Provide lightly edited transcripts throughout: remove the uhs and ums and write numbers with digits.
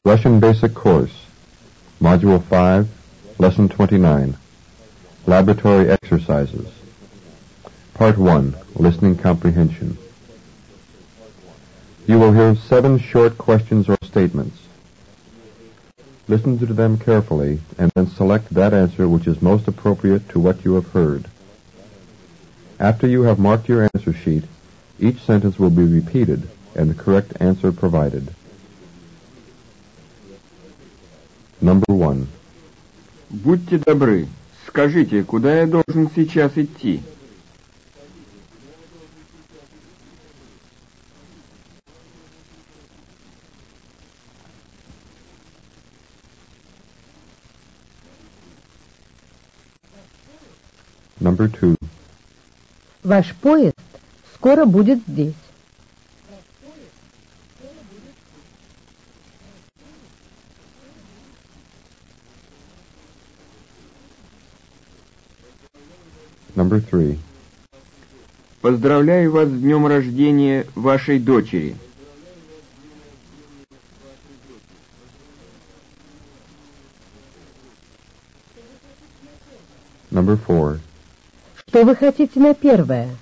Russian Basic Course, Module 5, Lesson 29, Laboratory Exercises. Part 1, Listening Comprehension. You will hear 7 short questions or statements. Listen to them carefully and then select that answer which is most appropriate to what you have heard. After you have marked your answer sheet, each sentence will be repeated and the correct answer provided. Number 1. Будьте добры, скажите, куда я должен сейчас идти? Number 2. Ваш поезд скоро будет здесь. Number 3. Поздравляю вас с днем рождения вашей дочери. Number 4. Что вы хотите на первое?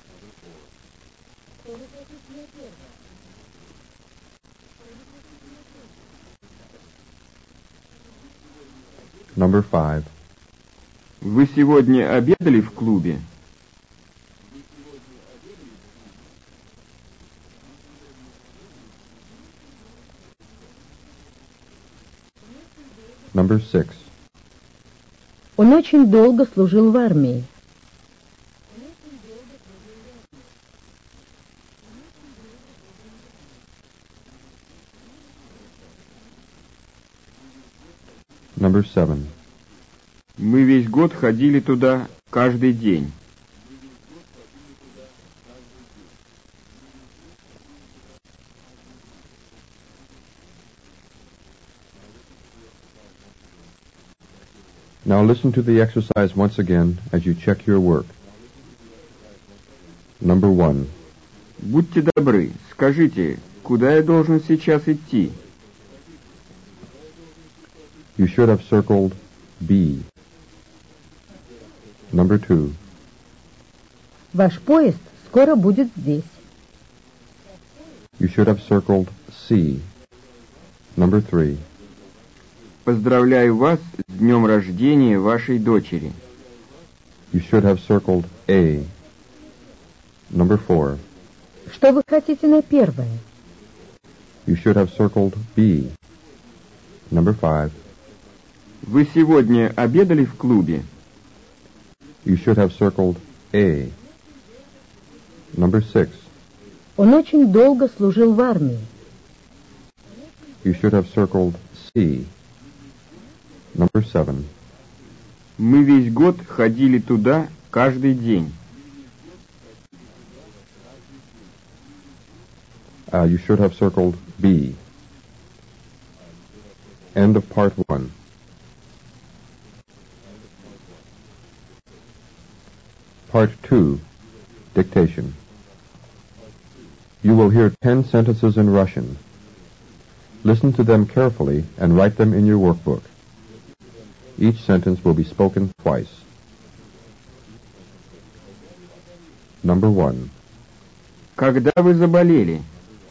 Number 5. Вы сегодня обедали в клубе? Number 6. Он очень долго служил в армии. Number 7. Мы весь год ходили туда каждый день. Now listen to the exercise once again as you check your work. Number 1. Будьте добры, скажите, куда я должен сейчас идти? You should have circled B. Number 2. Ваш поезд скоро будет здесь. You should have circled C. Number 3. Поздравляю вас с днем рождения вашей дочери. You should have circled A. Number 4. Что вы хотите на первое? You should have circled B. Number 5. Вы сегодня обедали в клубе? You should have circled A. Number 6. Он очень долго служил в армии. You should have circled C. Number 7. Мы весь год ходили туда каждый день. You should have circled B. End of part 1. Part 2. Dictation. You will hear 10 sentences in Russian. Listen to them carefully and write them in your workbook. Each sentence will be spoken twice. Number 1. Когда вы заболели?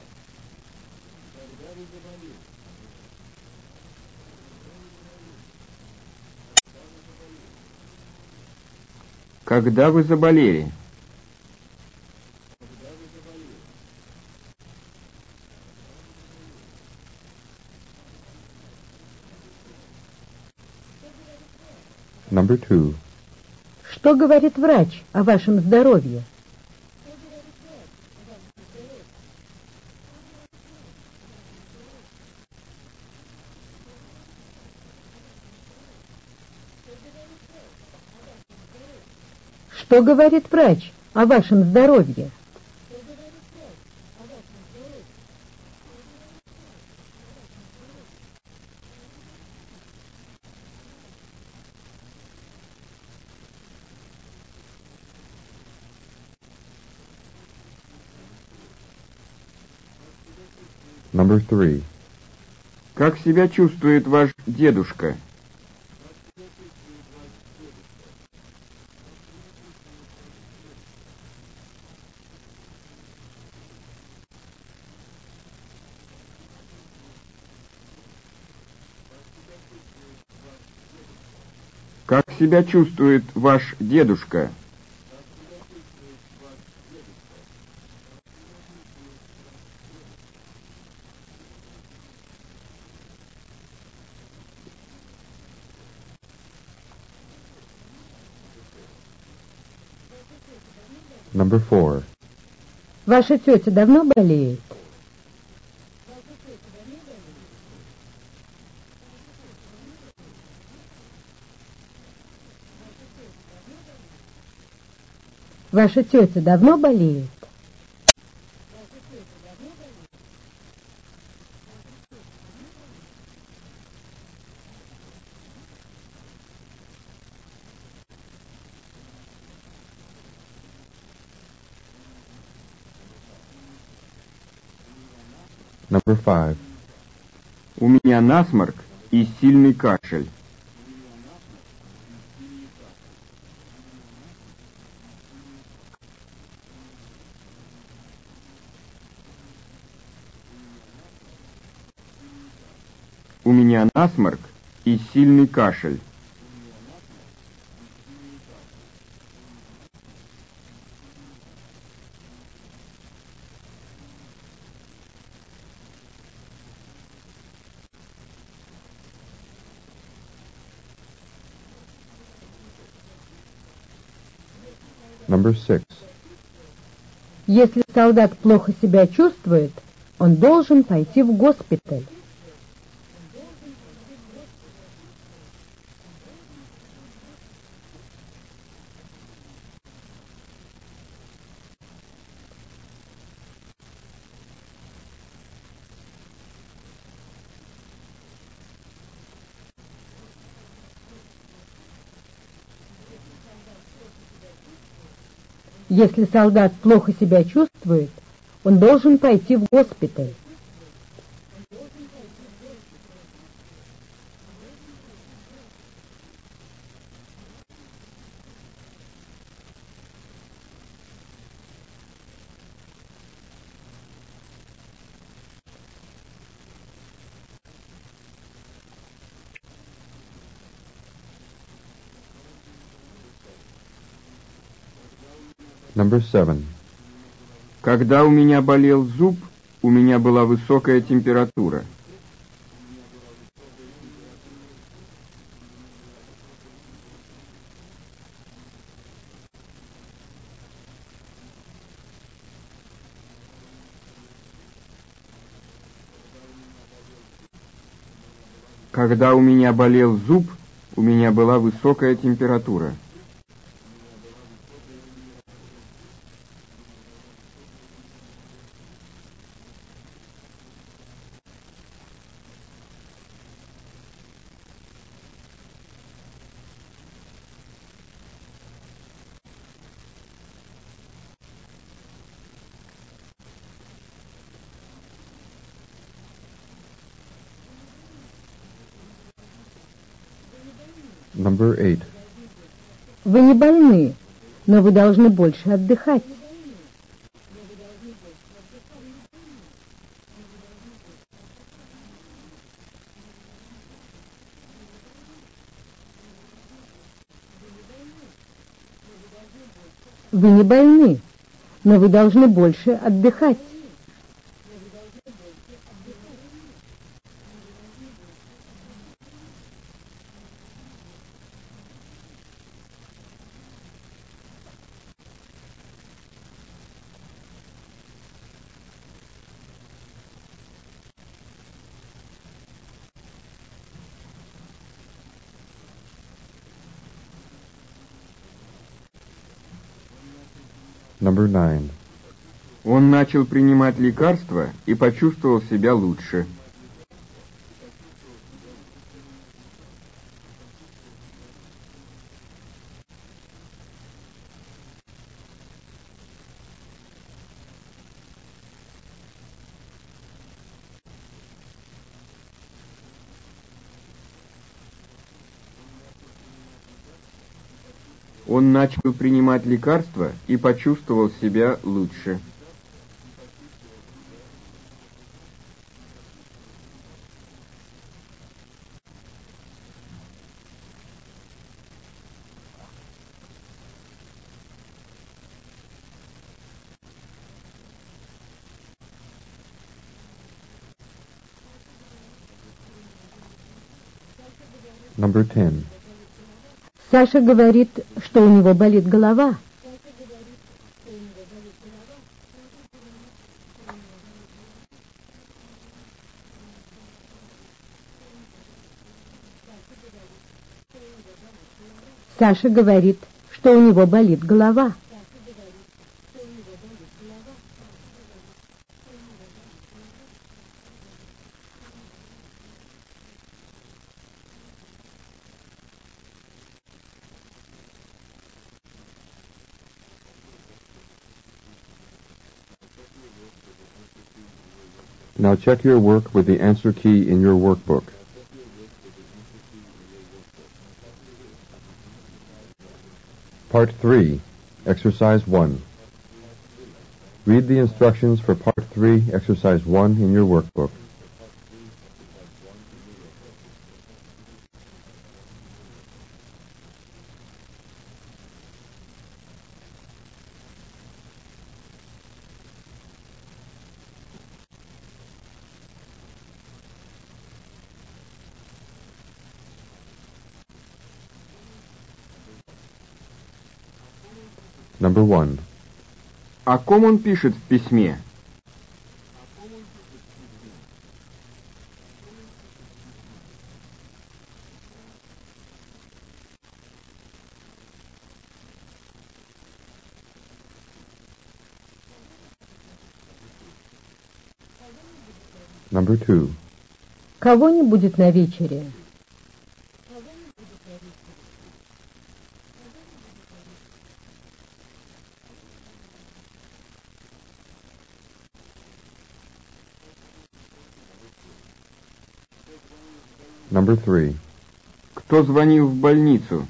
Когда вы заболели? Number 2. Что говорит врач о вашем здоровье? Что говорит врач о вашем здоровье? Number 3. Как себя чувствует ваш дедушка? Как себя чувствует ваш дедушка? Number 4. Ваша тетя давно болеет? Ваша тетя давно болеет? Number 5. У меня насморк и сильный кашель. У меня насморк и сильный кашель. Number 6. Если солдат плохо себя чувствует, он должен пойти в госпиталь. Если солдат плохо себя чувствует, он должен пойти в госпиталь. Number 7. Когда у меня болел зуб, у меня была высокая температура. Когда у меня болел зуб, у меня была высокая температура. Number 8. Вы не больны, но вы должны больше отдыхать. Вы не больны, но вы должны больше отдыхать. Number 9. Он начал принимать лекарства и почувствовал себя лучше. Он начал принимать лекарства и почувствовал себя лучше. Number 10. Саша говорит, что у него болит голова. Саша говорит, что у него болит голова. Now check your work with the answer key in your workbook. Part 3, Exercise 1. Read the instructions for Part 3, Exercise 1 in your workbook. Number 1. О ком он пишет в письме? Number 2. Кого не будет на вечере? Number 3. Кто звонил в больницу?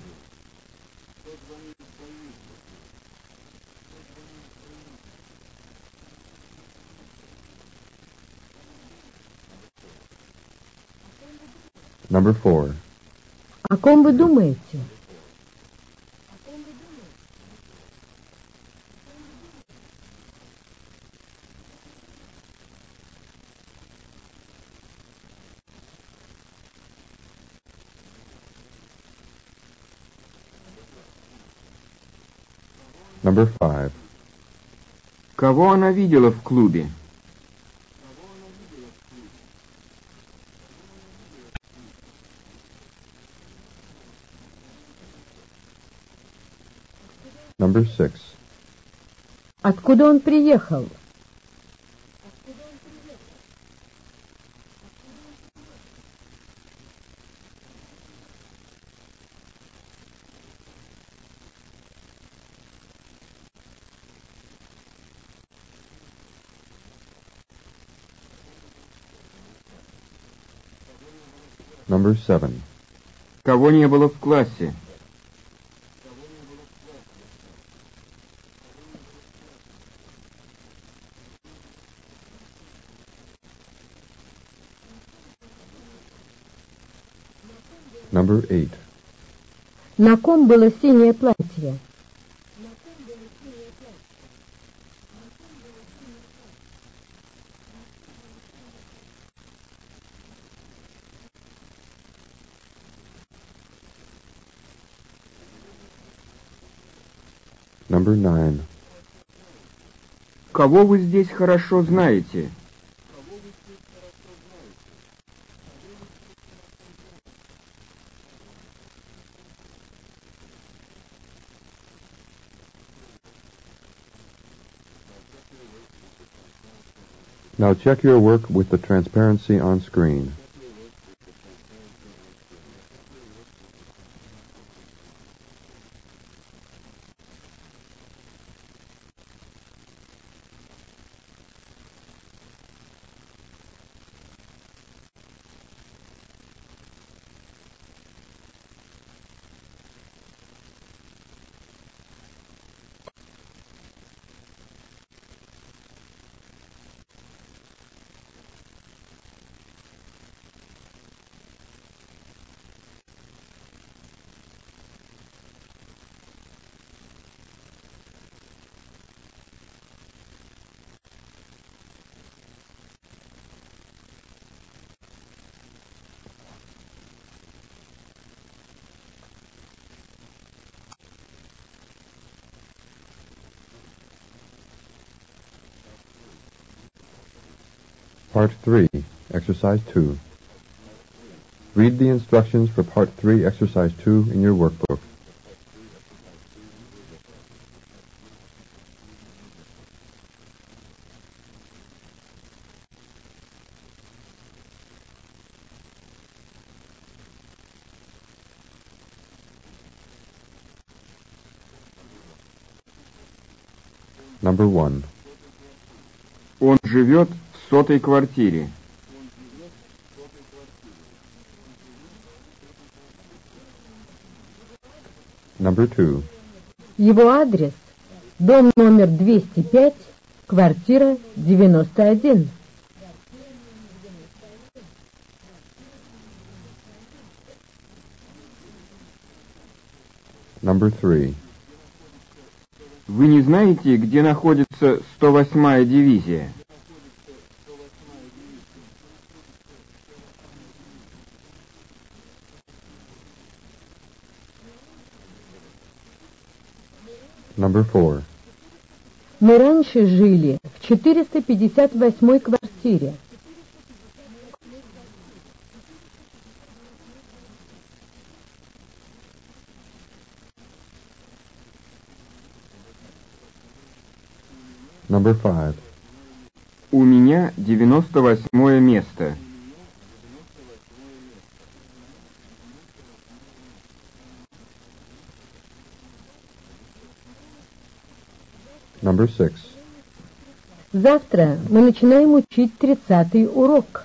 Number 4. О ком вы думаете? Number 5. Кого она видела в клубе? Number 6. Откуда он приехал? Number 7. Кого не было в классе? Number 8. На ком было синее платье? Number 9. Кого вы здесь хорошо знаете? Now check your work with the transparency on screen. Part 3, Exercise 2. Read the instructions for Part 3, Exercise 2 in your workbook. Number 1. Он живет в 100-й квартире. Number 2. Его адрес – дом номер 205, квартира 91. Number 3. Вы не знаете, где находится 108-я дивизия? Number 4. Мы раньше жили в 458 квартире. Number 5. У меня 98-е место. Number 6. Завтра мы начинаем учить 30-й урок.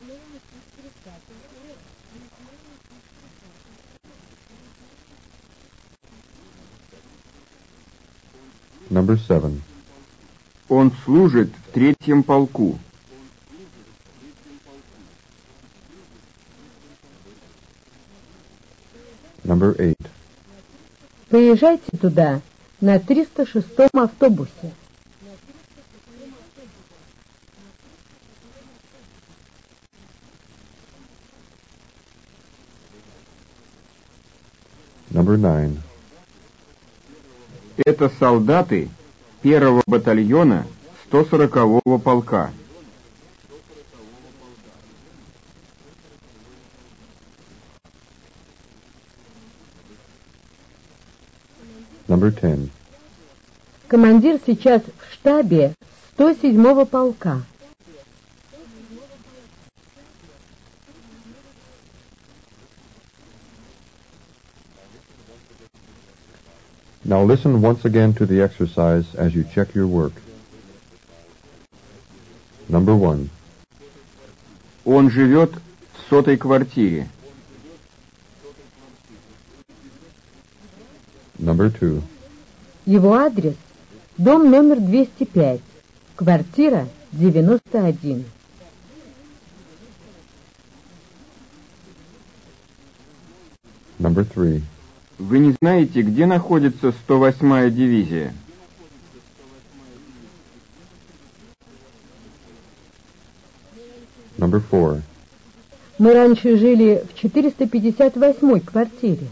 Number 7. Он служит в 3-м полку. Number 8. Поезжайте туда на 306-м автобусе. Number 9. Это солдаты 1-го батальона 140-го полка. Number 10. Командир сейчас в штабе 107-го полка. Now listen once again to the exercise as you check your work. Number 1. Он живет в 100-й квартире. Number 2. Его адрес – дом номер 205, квартира 91. Number 3. Вы не знаете, где находится 108-я дивизия? Number 4. Мы раньше жили в 458-й квартире.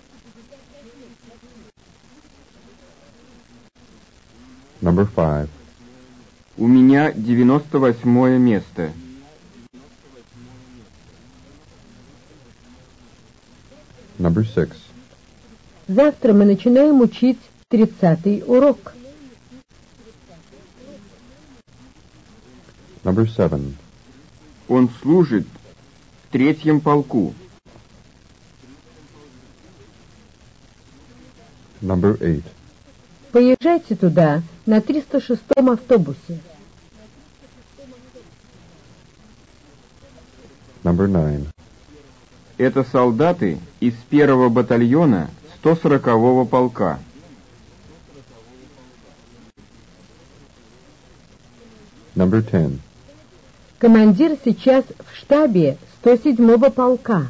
Number 5. У меня 98-е место. Number 6. Завтра мы начинаем учить 30-й урок. Number 7. Он служит в 3-м полку. Number 8. Поезжайте туда на 306-м автобусе. Number 9. Это солдаты из 1-го батальона 140-го полка. Number 10. Командир сейчас в штабе 107-го полка.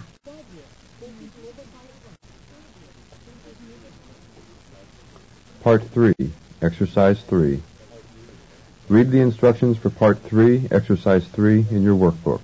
Part 3, Exercise 3. Read the instructions for Part 3, Exercise 3 in your workbook.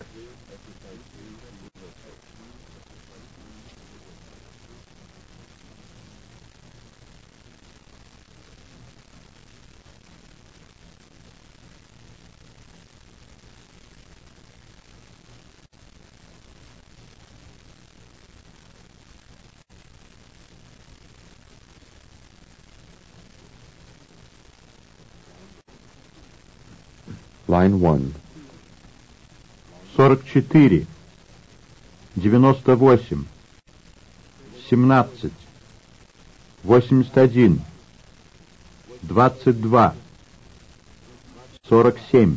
Line 1. 44, 98, 17, 81, 22, 47,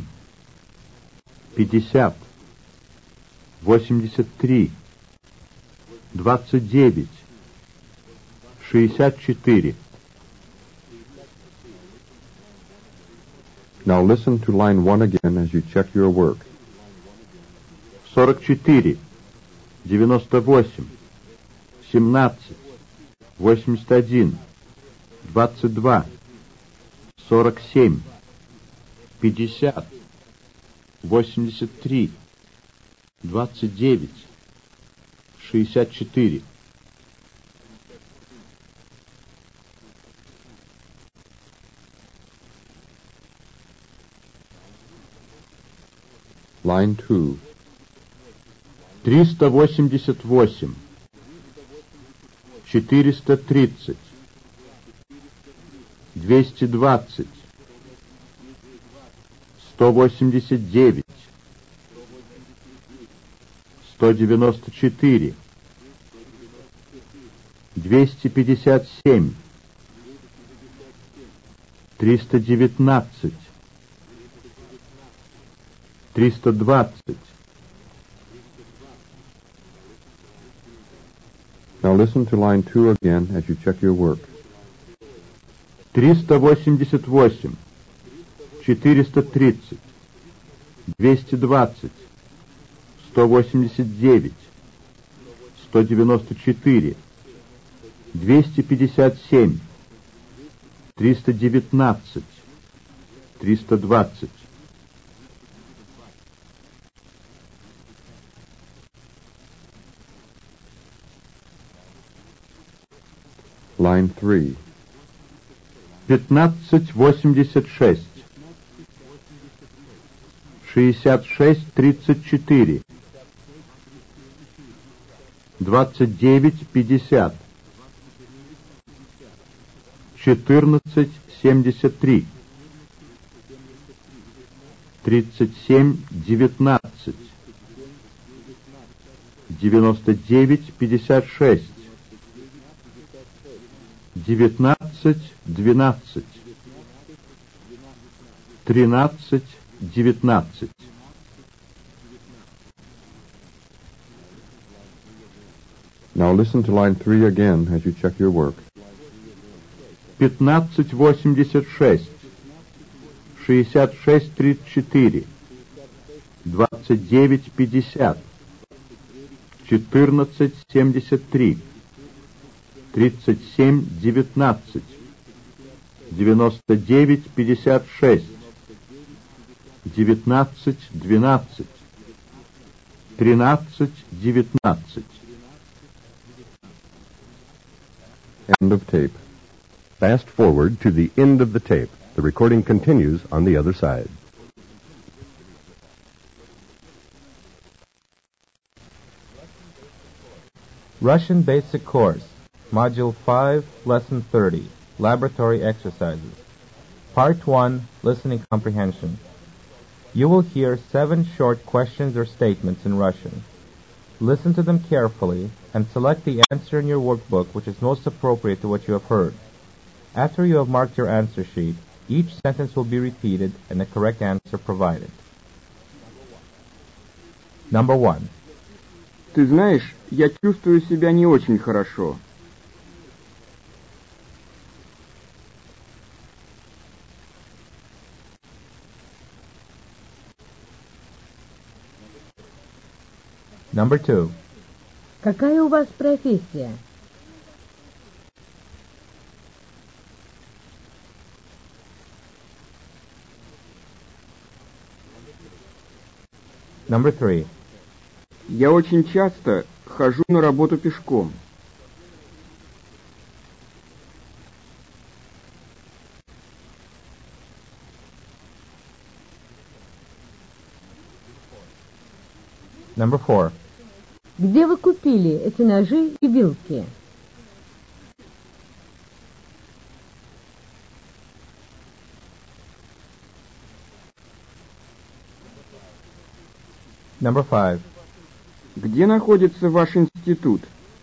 50, 83, 29, 64. Now listen to line 1 again as you check your work. 44, 98, 17, 81, 22, 47, 50, 83, 29, 64. Line 2. 388, 430, 220, 189, 194, 257, 319, 320. Now listen to line 2 again as you check your work. 388, 430, 220, 189, 194, 257, 319, 320. Line 3. 1586, 6634, 2950, 1473, 3719, 9956, 1912, 1319. Now listen to line 3 again as you check your work. 1586, 6634, 2950, 1473, 3719, 9956, 1912, 1319. End of tape. Fast forward to the end of the tape. The recording continues on the other side. Russian Basic Course, Module 5, Lesson 30, Laboratory Exercises. Part 1, Listening Comprehension. You will hear 7 short questions or statements in Russian. Listen to them carefully and select the answer in your workbook which is most appropriate to what you have heard. After you have marked your answer sheet, each sentence will be repeated and the correct answer provided. Number 1. Ты знаешь, я чувствую себя не очень хорошо. Number 2. Какая у вас профессия? Number 3. Я очень часто хожу на работу пешком. Number 4. Где вы купили эти ножи и вилки? Number 5. Где находится ваш институт?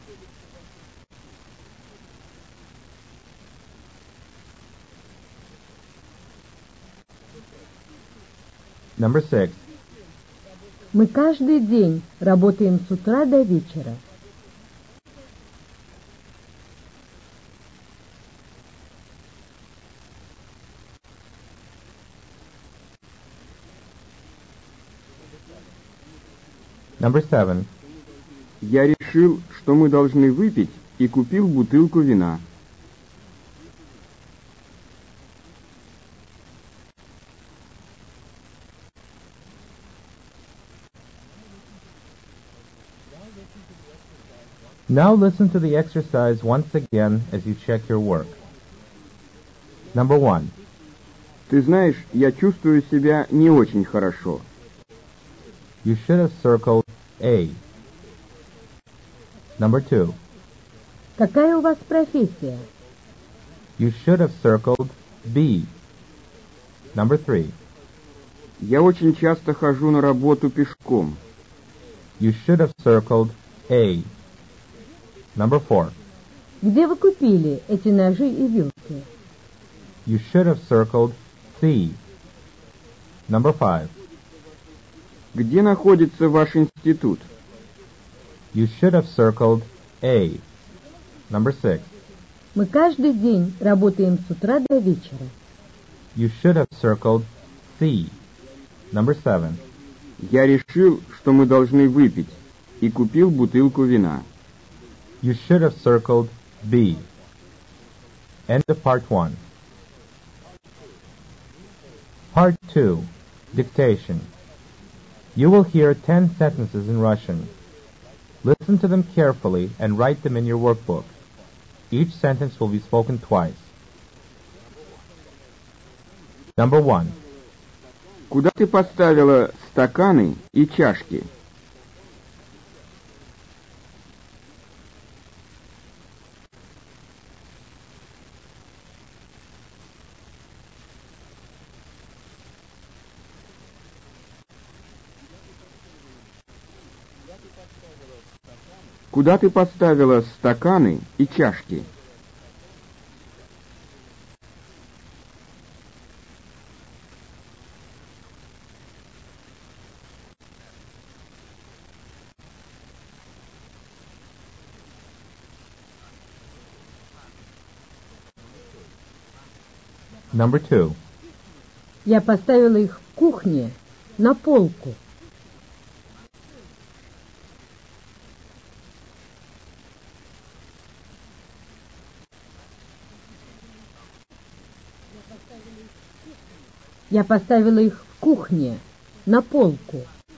Number 6. Мы каждый день работаем с утра до вечера. Number 7. Я решил, что мы должны выпить, и купил бутылку вина. Now listen to the exercise once again as you check your work. Number 1. Ты знаешь, я чувствую себя не очень хорошо. You should have circled A. Number 2. Какая у вас профессия? You should have circled B. Number 3. Я очень часто хожу на работу пешком. You should have circled A. Number 4. Где вы купили эти ножи и вилки? You should have circled C. Number 5. Где находится ваш институт? You should have circled A. Number 6. Мы каждый день работаем с утра до вечера. You should have circled C. Number 7. Я решил, что мы должны выпить, и купил бутылку вина. You should have circled B. End of part 1. Part 2. Dictation. You will hear 10 sentences in Russian. Listen to them carefully and write them in your workbook. Each sentence will be spoken twice. Number 1. Куда ты поставила стаканы и чашки? Куда ты поставила стаканы и чашки? Number 2. Я поставила их в кухне на полку. Я поставила их в кухне на полку.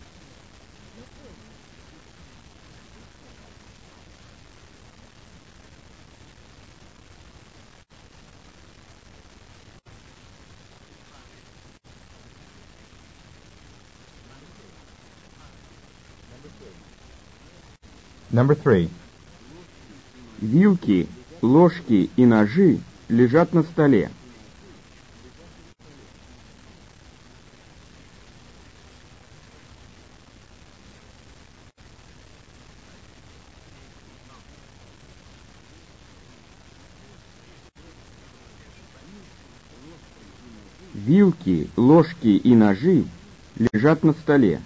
Number 3. Вилки, ложки и ножи лежат на столе. Вилки, ложки и ножи лежат на столе.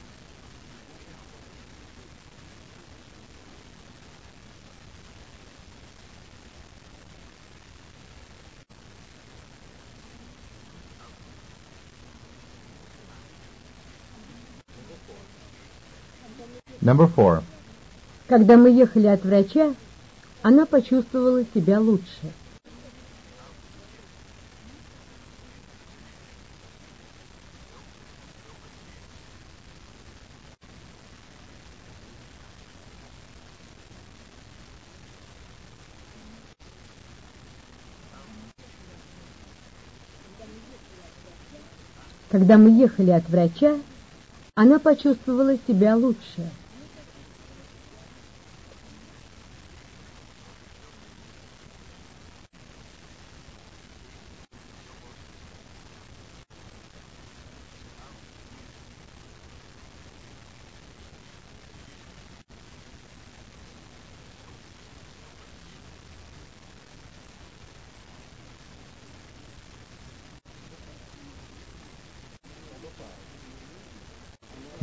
Number 4. Когда мы ехали от врача, она почувствовала себя лучше. Когда мы ехали от врача, она почувствовала себя лучше.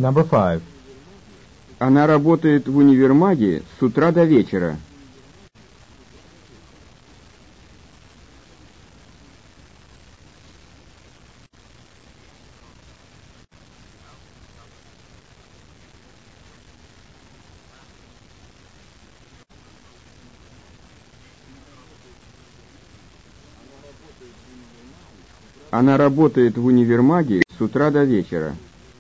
Number 5. Она работает в универмаге с утра до вечера. Она работает в универмаге с утра до вечера.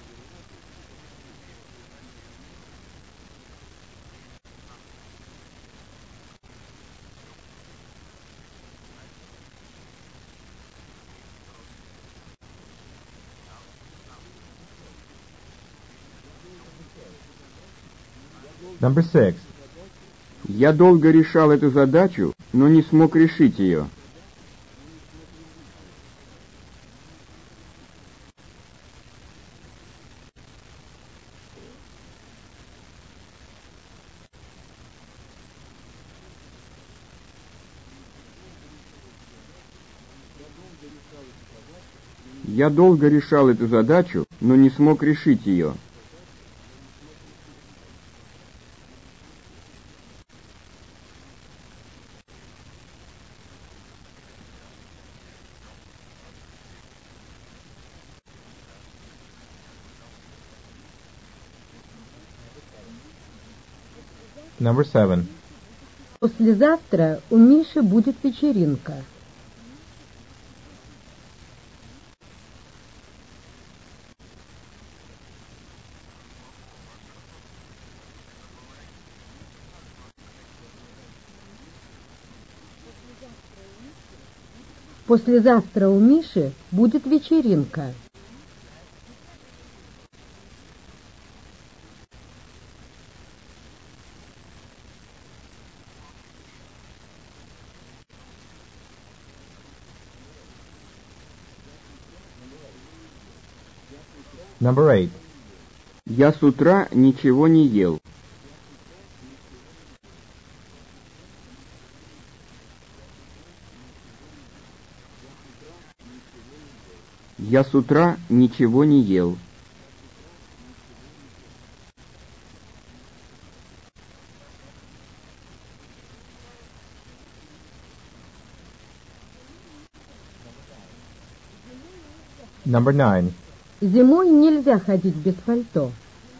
Number 6. Я долго решал эту задачу, но не смог решить ее. Я долго решал эту задачу, но не смог решить ее. Number 7. Послезавтра у Миши будет вечеринка. Послезавтра у Миши будет вечеринка. Number 8. Я с утра ничего не ел. Я с утра ничего не ел. Number 9. Зимой нельзя ходить без пальто.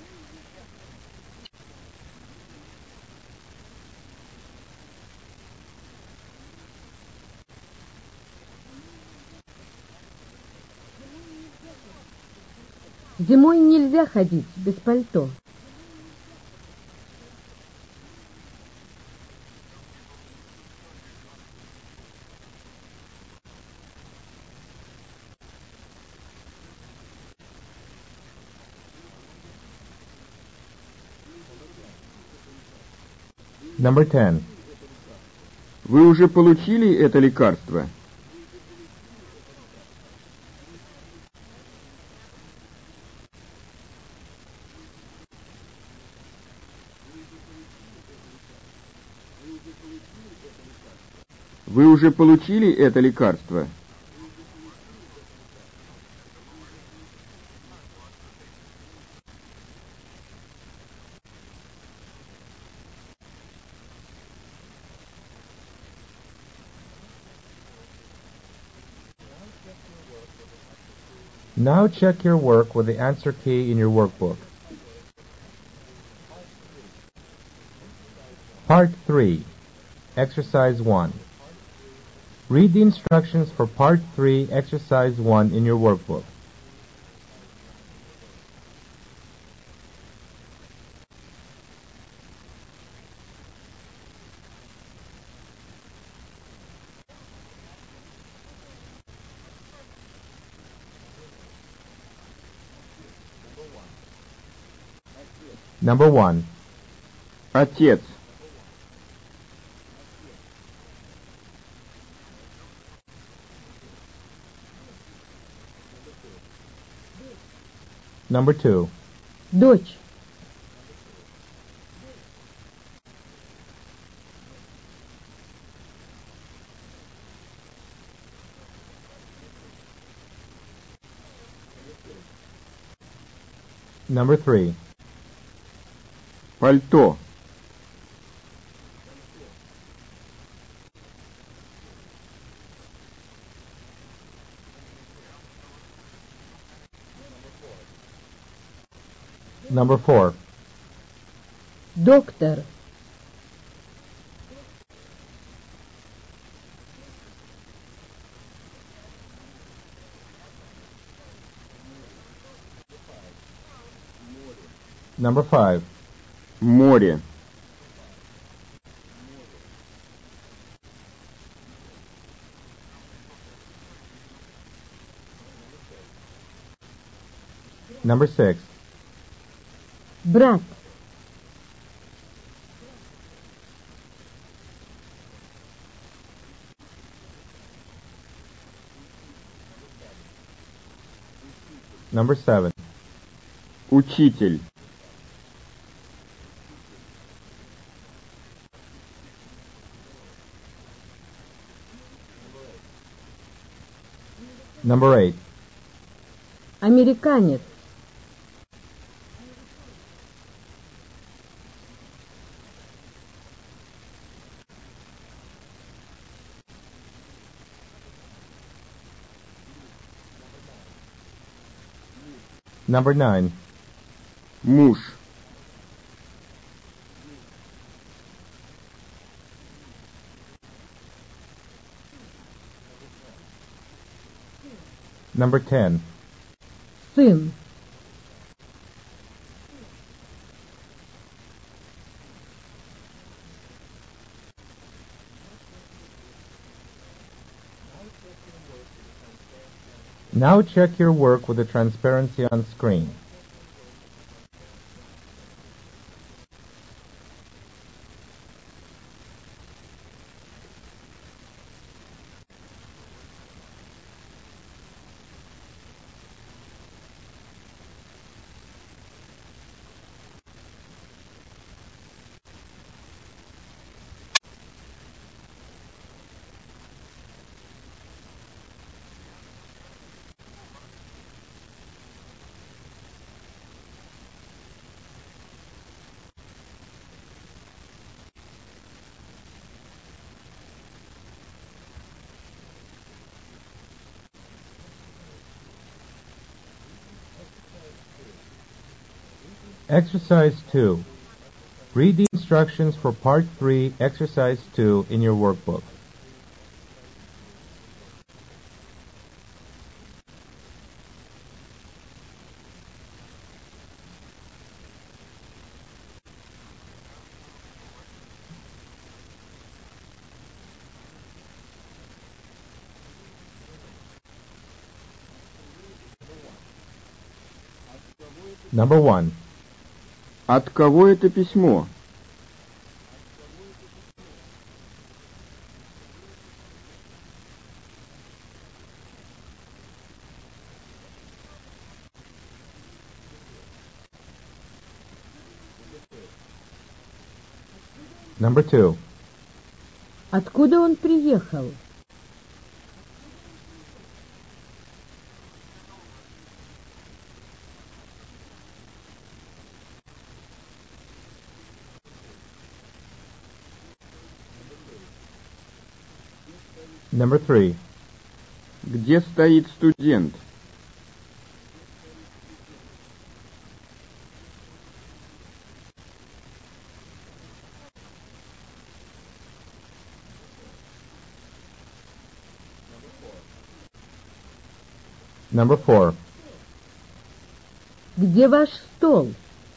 Зимой нельзя ходить без пальто. Number 10. Вы уже получили это лекарство? Вы уже получили это лекарство? Now check your work with the answer key in your workbook. Part 3. Exercise 1. Read the instructions for Part 3, Exercise 1 in your workbook. Number 1. Отец. Number 2. Дочь. Number 3. Пальто. Number 4. Доктор. Number 5. Море. Number 6. Брат. Number 7. Учитель. Number 8. Американец. Number 9. Муж. Number 10. Сын. Now check your work with the transparency on screen. Exercise 2. Read the instructions for Part 3, Exercise 2 in your workbook. Number 1. От кого это письмо? Number 2. Откуда он приехал? Number 3. Где стоит студент? Number 4. Где ваш стол?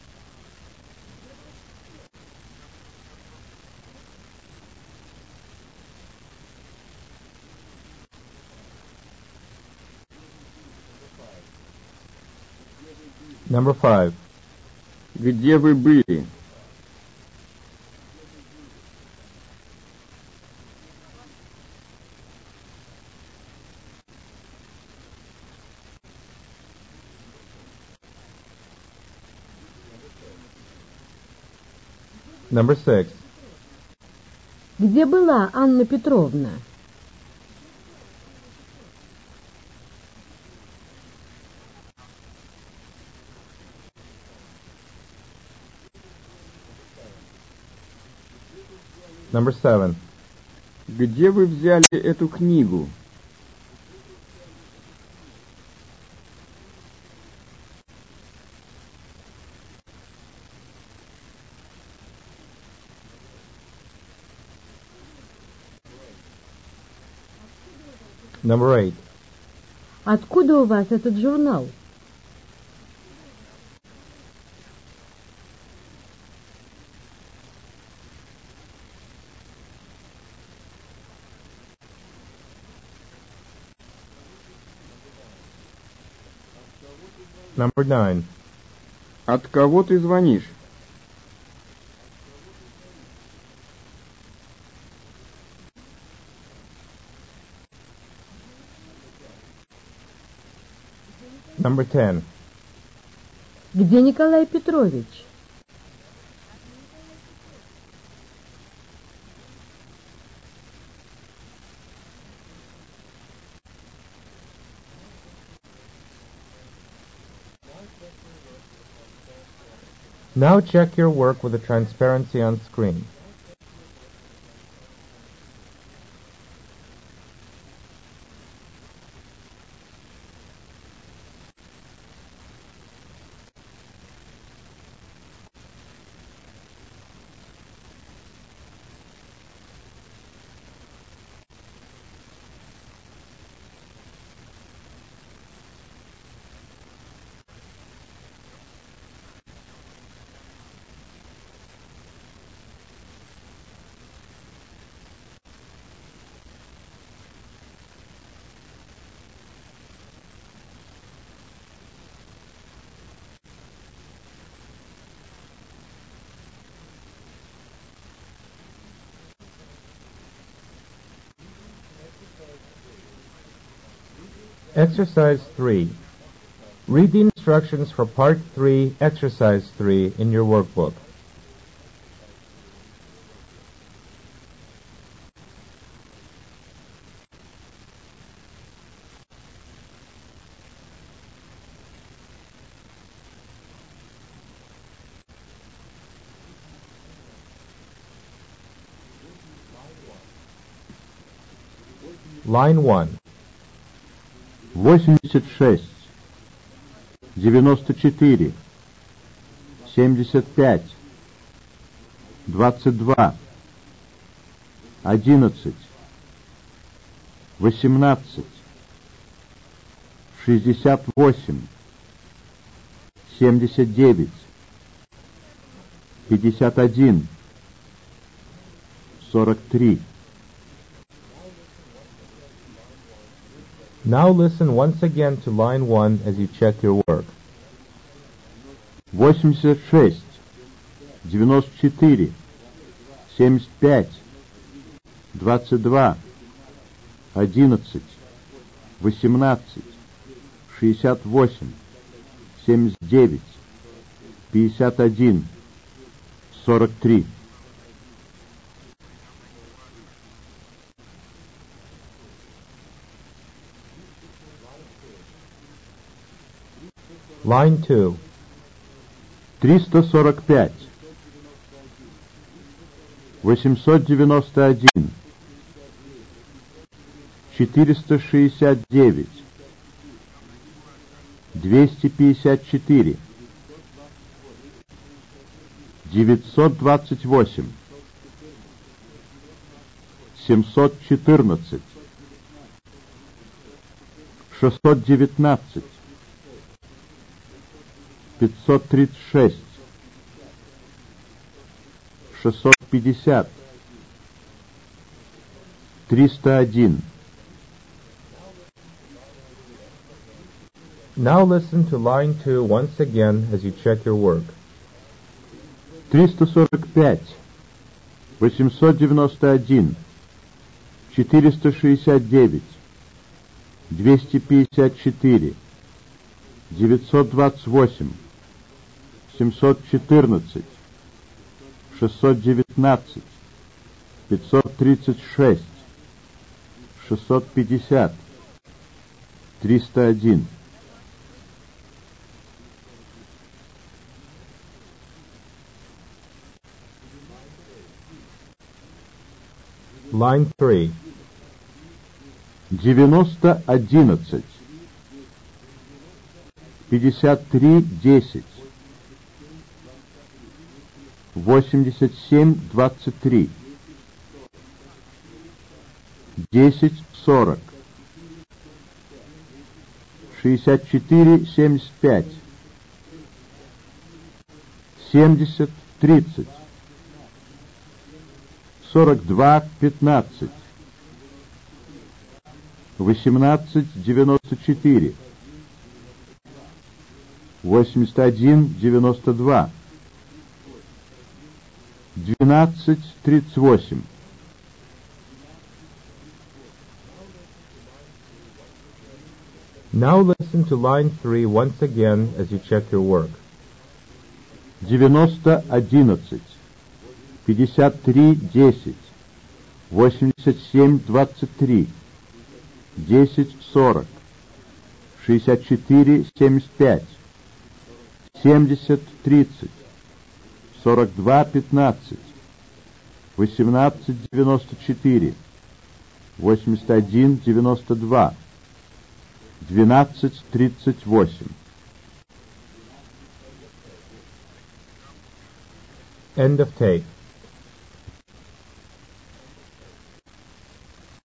Number 5. Где вы были? Number 6. Где была Анна Петровна? Number 7. Где вы взяли эту книгу? Number 8. Откуда у вас этот журнал? Number 9. От кого ты звонишь? Number 10. Где Николай Петрович? Now check your work with the transparency on screen. Exercise 3. Read the instructions for Part 3, Exercise 3 in your workbook. Line 1. 86, 94, 75, 22, 11, 18, 68, 79, 51, 43. Now listen once again to line 1 as you check your work. 86, 94, 75, 22, 11, 18, 68, 79, 51, 43. Line 2. 345, 891, 469, 254, 928, 714, 619, 536, 650, 301. Now listen to line 2 once again as you check your work. 345, 891, 469, 254, 928, 714, 619, 536, 650, 301. Line 3. 90-11, 53-10, 87-23, 10-40, 64-75, 70-30, 42-15, 18-94, 81-92, 12-38. Now listen to line 3 once again as you check your work. 90-11, 53-10, 87-23, 10-40, 64-75, 70-30, 42-15, 18-94, 81-92, 12-38. End of tape.